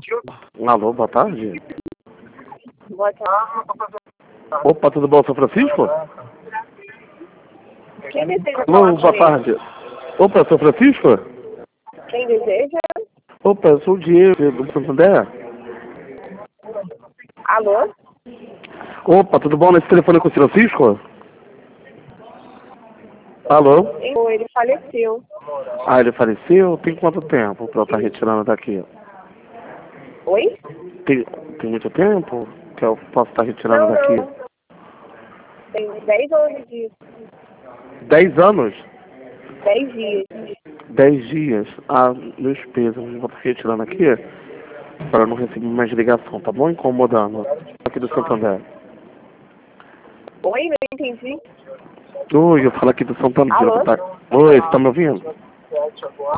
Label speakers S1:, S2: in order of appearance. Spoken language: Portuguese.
S1: Alô, boa tarde.
S2: Boa tarde.
S1: Opa, tudo bom, São Francisco?
S2: Quem deseja
S1: Alô,
S2: falar
S1: boa
S2: com ele?
S1: tarde. Opa, São Francisco?
S2: Quem deseja?
S1: Opa, eu sou o Diego, do Santander.
S2: Alô?
S1: Opa, tudo bom nesse telefone com o Francisco? Alô?
S2: Ele faleceu.
S1: Ah, ele faleceu? Tem quanto tempo pra eu estar retirando daqui?
S2: Oi?
S1: Tem muito tempo que eu posso estar retirando daqui?
S2: Não. Tem 10 ou 11 dias.
S1: 10 anos?
S2: 10 dias.
S1: 10 dias? Ah, meus pesos, vou estar retirando aqui para não receber mais ligação, tá bom? Incomodando. Aqui do Santander.
S2: Oi? Não entendi.
S1: Oi, eu falo aqui do Santander.
S2: Alô?
S1: Tá... Oi, você tá me ouvindo?